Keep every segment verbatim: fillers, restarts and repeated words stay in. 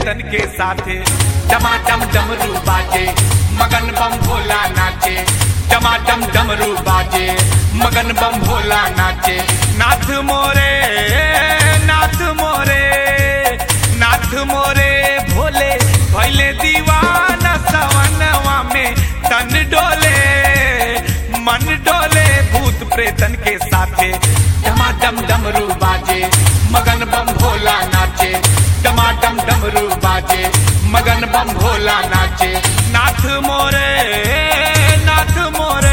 प्रेतन के साथे डमाडम डमरू बाजे मगन बम भोला नाचे डमाडम डमरू बाजे मगन बम भोला नाचे। नाथ मोरे नाथ मोरे नाथ मोरे भोले भैले दीवाना सवनवा में तन डोले मन डोले भूत प्रेतन के साथे डमाडम डमरू बाजे मगन बम भोला नाचे डमाडम डमरू बाजे मगन बम भोला नाचे। नाथ मोरे नाथ मोरे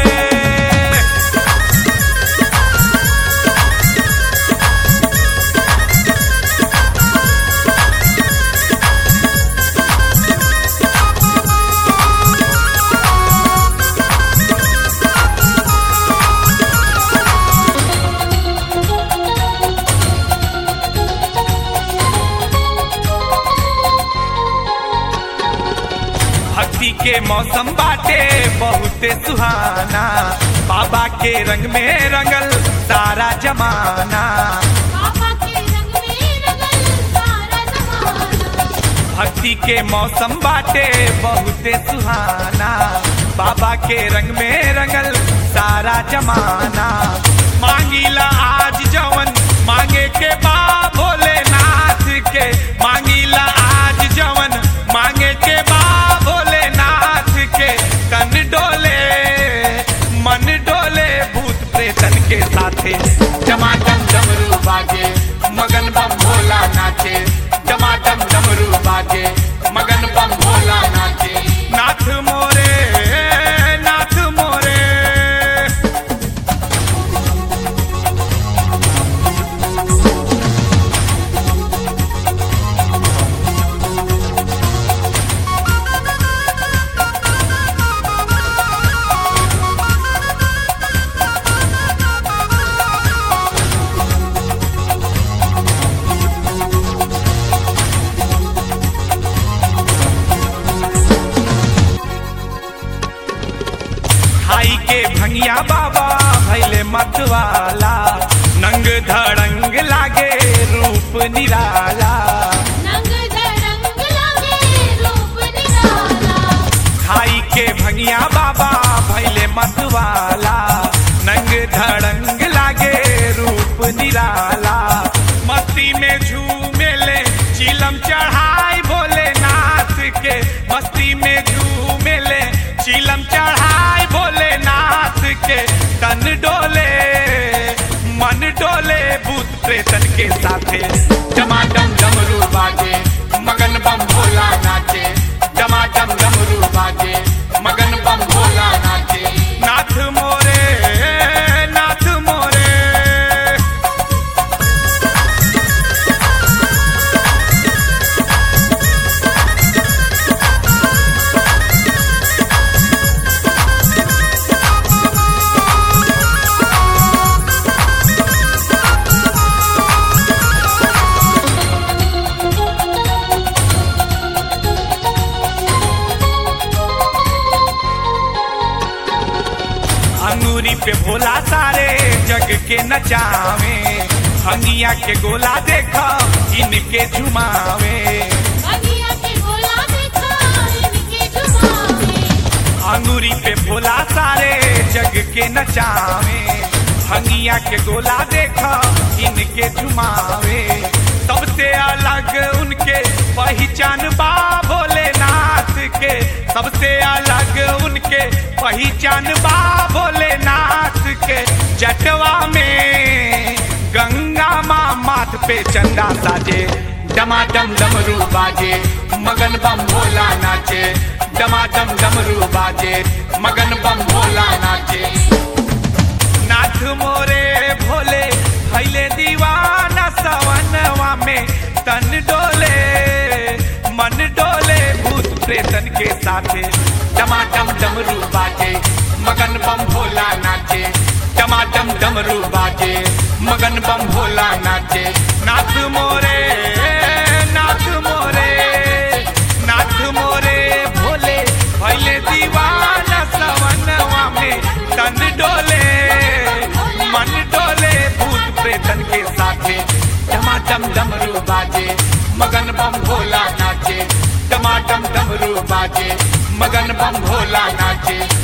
भक्ति के मौसम बाटे बहुत सुहाना बाबा के रंग में रंगल सारा जमाना बाबा के रंग में रंगल सारा जमाना। भक्ति के मौसम बाटे बहुत सुहाना बाबा के रंग में रंगल सारा जमाना। मांगीला आज जवन मांगे के बा भोलेनाथ के मांगीला आज जवन मांगे के बा भोलेनाथ के तन डोले मन डोले भूत प्रेतन के साथे डमाडम डमरू बाजे मगन बम भोला नाचे डमाडम डमरू बाजे मगन बम भोला नाचे। नाथ मोरे नाथ मोरे खाई के भंगिया बाबा भैले मतवाला नंग धड़ंग लागे रूप निराला नंग धड़ंग लागे रूप निराला। खाई के भंगिया बाबा भैले मतवाला नंग धड़ंग लागे रूप निराला। मस्ती में झूमेले चिलम चढ़ाई भोलेनाथ के मस्ती में झूमेले चिलम चढ़ाई भोलेनाथ के तन डोले मन डोले भूत प्रेतन के साथे डमाडम डमरू बाजे मगन बम भोला नाचे डमाडम डमरू बाजे मगन बम भोला नाचे। नाथ मोरे नाथ मोरे अंगूरी पे भोला सारे जग के नचावे भंगिया के गोला देखा इनके झुमावे भंगिया के गोला देखा इनके झुमावे। अंगूरी पे भोला सारे जग के नचावे भंगिया के गोला देखा इनके झुमावे। सबसे अलग उनके पहचान बा भोलेनाथ के सबसे अलग उनके पहचान बा भोलेनाथ के। जटवा में गंगा माँ माथ पे चंदा साजे डमाडम डमरू बाजे मगन बम भोला नाचे डमाडम डमरू बाजे मगन बम भोला नाचे। नाथ मोरे भोले भैले दीवाना सवनवा में तन डोले मन डोले भूत प्रेतन के साथे डमाडम डमरू बाजे मगन बम भोला नाचे डमाडम डमरू बाजे मगन बम भोला नाचे। नाथ मोरे नाथ मोरे नाथ मोरे भोले भैले दीवाना सवनवा में तन डोले मन डोले भूत प्रेतन के साथे डमाडम डमरू बाजे मगन बम भोला नाचे बाजे, मगन बम भोला नाचे।